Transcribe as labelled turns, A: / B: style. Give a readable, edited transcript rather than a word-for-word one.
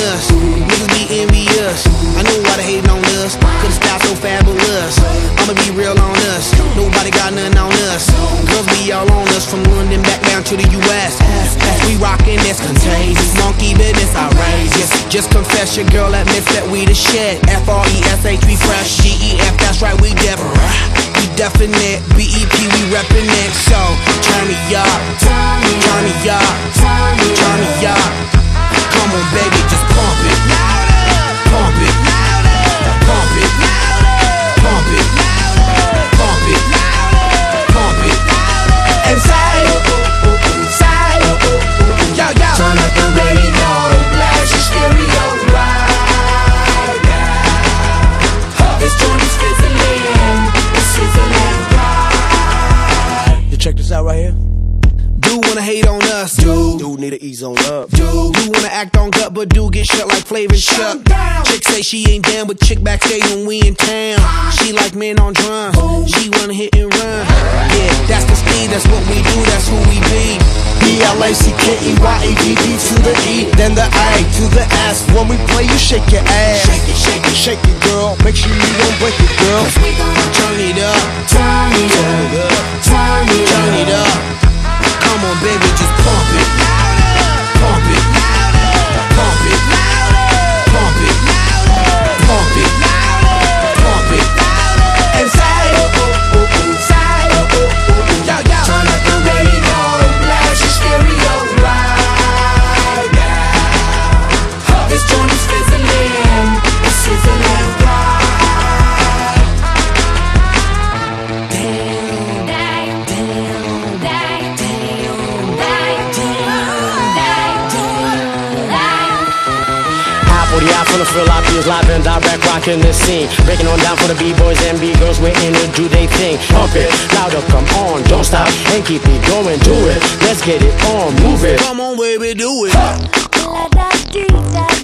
A: us. Niggas be envious. I know why they hating on us. Cause the style so fabulous. I'ma be real on us. Nobody got nothing on us. Girls be all on us from London back down to the US. We rockin' this contagious. Monkey business outrageous. Just confess your girl admits that we the shit. F-R-E-S-H, we fresh. G-E-F, that's right, we different. We definite. B-E-P, we reppin' it. So, turn me up. Turn me up. Turn me up. Come on, baby, just pump it. Pump it. Pump it. Pump it. Pump it. Pump it. And say, yo, yo.
B: Turn up the radio, blast your stereo right now. This joint is fizzling, it's sizzling right.
C: You check this out right here.
A: Dude wanna hate on us.
C: Dude need to ease on up.
A: Dude wanna act on gut, but dude get shut like Flavor Chuck. Chick say she ain't down, but chick backstage when we in town. She like men on drums. She wanna hit and run. Yeah, that's the speed, that's what we do, that's who we be.
C: B-L-A-C-K-E-Y-A-D-D to the E, then the A to the S. When we play, you shake your ass. Shake it, girl. Make sure you don't break it, girl.
B: We gon'
A: Turn it up.
B: turn it up, turn it up.
A: Turn it up. Come on, baby, just pump it. Pump it. Pump it. Pump it. Pump it. Pump it. And say, yo, yo.
B: Turn up the radio, blast your stereo right now. This joint is fizzling, it's sizzling right.
D: I finna feel like he's live and direct, rocking the scene. Breaking on down for the B-boys and B-girls, we're in it, do they thing. Pump it, louder, come on, don't stop, and keep it going, do it. Let's get it on, move it.
A: Come on, baby, do it.
E: La da dee da